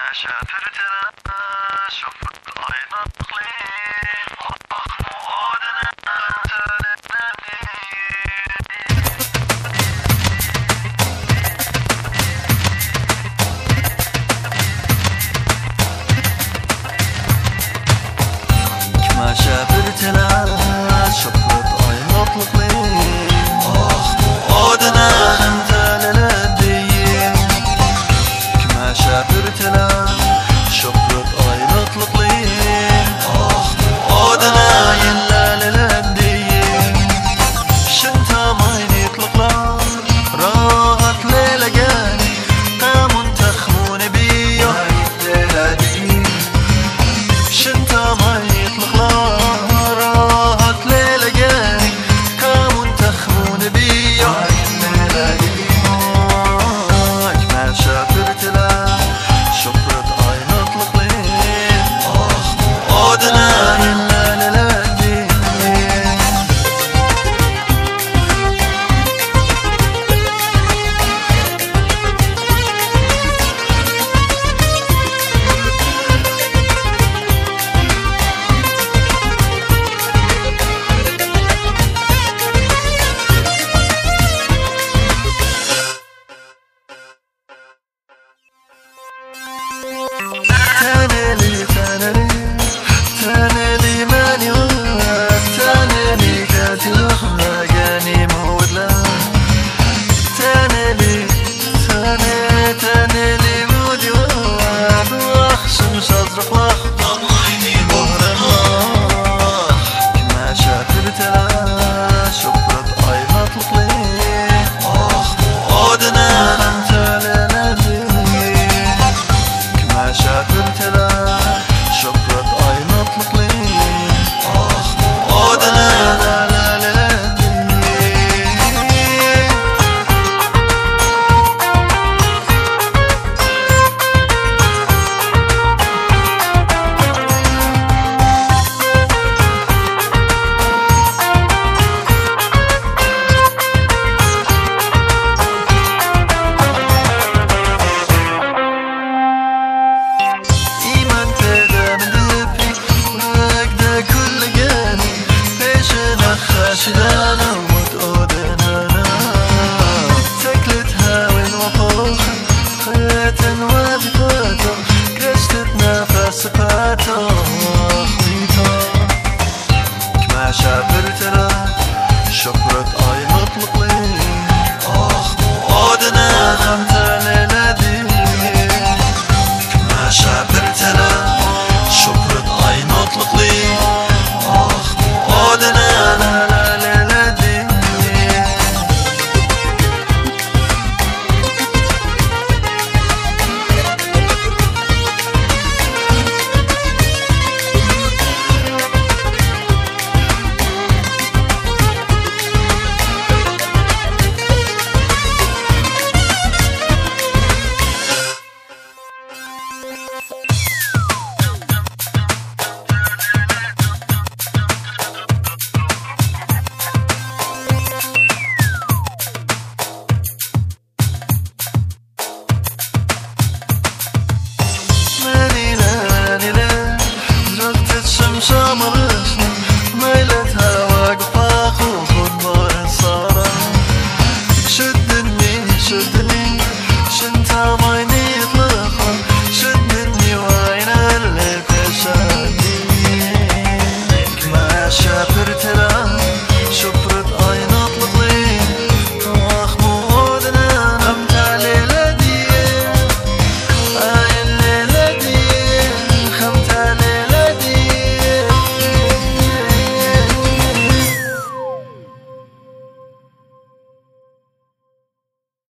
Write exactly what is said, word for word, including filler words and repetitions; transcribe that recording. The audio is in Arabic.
كما شافرتنا شفرت عين نطلق لي اخ موعدنا انت للدي كما شافرتنا شفرت عين نطلق لي اخ موعدنا يلا للدي شنتا ما يطلق لا راحت ليلة جاني قاموا تخمون بي للدي شنتا ما يطلق لا راحت ليلة جاني قاموا تخمون بي ما شافرت لا شفرت عين اطلق لي اخ موعدنا يلا للدي تاني تاني تاني ماني تاني كاتي لخلاقاني مودلا تاني تاني تاني مودي واخشم شازرق لخ كما شافرت لا شفرت عين اطلق لي اخ موعدنا انت للدي كما شافرت لا شفرت عين اطلق لي اخ موعدنا لا لا للدي إيمان تدا من دبي وراكدا كل جاني بيشنا خاشدانا ومتقودنا تكلتها وين وفوخا خياتا وذكاتا كرشتتنا فاسقاتا خليتا كما شافرت لا شفرت